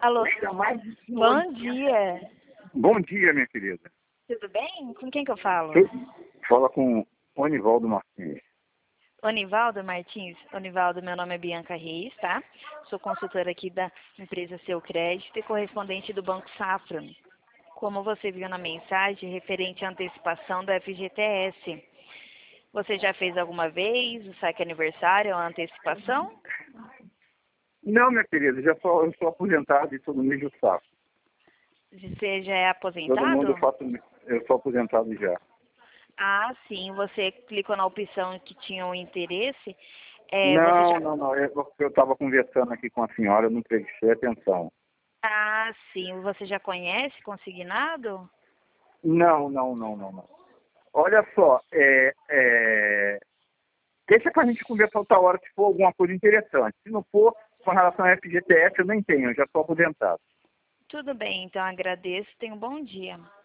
Alô, Bom bom dia. bom dia, minha querida. Tudo bem? Com quem que eu falo? Fala com o Onivaldo Martins. Onivaldo Martins. Onivaldo, meu nome é Bianca Reis, tá? Sou consultora aqui da empresa Seu Crédito e correspondente do Banco Safra. Como você viu na mensagem referente à antecipação do FGTS, você já fez alguma vez o saque aniversário ou a antecipação? Não, minha querida, eu sou aposentado e todo mês eu faço. Você já é Todo mundo aposentado? eu sou aposentado já. Ah, sim. Você clicou na opção que tinha o interesse. Você Não, já... não, não. Eu estava conversando aqui com a senhora, eu não prestei atenção. Ah, sim. Você já conhece consignado? Não, não, não, não, não. Olha só, deixa pra gente conversar outra hora se for alguma coisa interessante. Se não for, com relação ao FGTS, eu nem tenho, eu já sou aposentado. Tudo bem, então agradeço. Tenha um bom dia.